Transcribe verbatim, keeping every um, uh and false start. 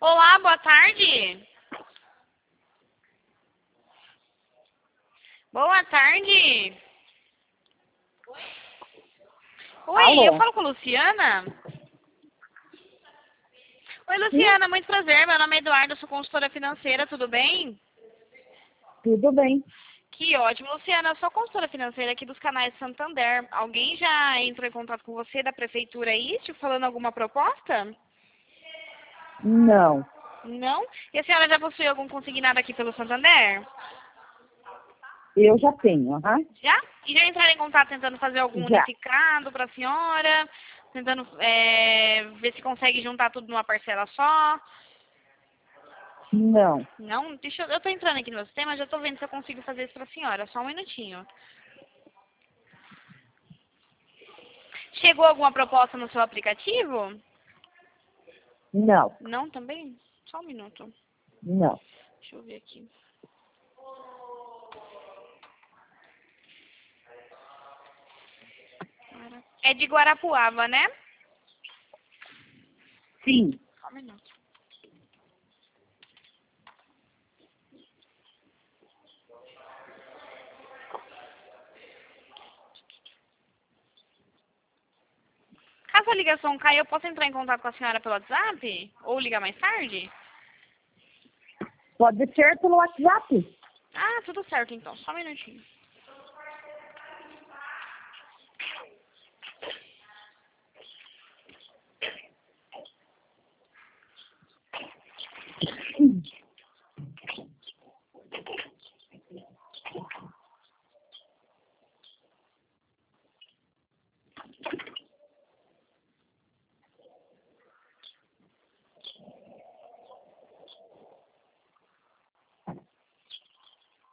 Olá, boa tarde. Boa tarde. Oi, Alô? eu falo com a Luciana. Oi, Sim, Luciana, muito prazer. Meu nome é Eduardo, eu sou consultora financeira, tudo bem? tudo bem. Que ótimo. Luciana, eu sou consultora financeira aqui dos canais Santander. Alguém já entrou em contato com você da prefeitura aí, te falando alguma proposta? Não, Não? E a senhora já possui algum consignado aqui pelo Santander? eu já tenho, aham. Já? E já entraram em contato tentando fazer algum Já. unificado para a senhora? Tentando é, ver se consegue juntar tudo numa parcela só? Não. Não? Deixa eu... Eu tô entrando aqui no meu sistema, já tô vendo se eu consigo fazer isso para a senhora. Só um minutinho. Chegou alguma proposta no seu aplicativo? Não. Não também? Só um minuto. Não. Deixa eu ver aqui. É de Guarapuava, né? Sim. Só um minuto. Caso a ligação caia, eu posso entrar em contato com a senhora pelo WhatsApp? Ou ligar mais tarde? Pode ser pelo WhatsApp? Ah, tudo certo então. Só um minutinho. Sim.